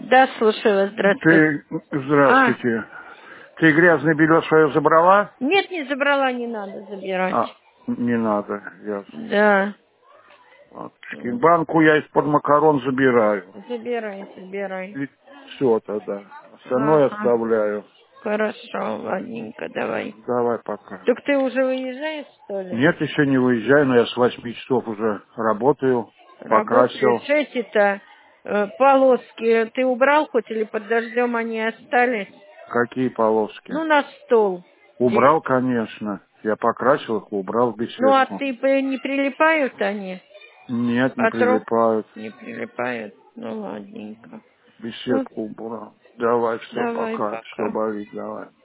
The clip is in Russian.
Да, слушаю вас, здравствуйте. Ты, здравствуйте. Ты грязное белье свое забрала? Нет, не забрала, не надо забирать. Не надо, ясно. Да. Матушки. Банку я из-под макарон забираю. Забирай. И все тогда. Остальное Ага. оставляю. Хорошо, ладненько, давай. Давай пока. Так ты уже выезжаешь, что ли? Нет, еще не выезжаю, но я с 8 часов уже работаю. Работаешь. Покрасил. Эти-то полоски ты убрал хоть или под дождем они остались? Какие полоски? Ну, на стол. Убрал, конечно. Я покрасил их, убрал в Ну, а беседку. ты не прилипают они? Нет, не От рук прилипают. не прилипают? Ну, ладненько. Ну, Беседку убрал. Давай, все, давай, пока. Что пока. болит, давай.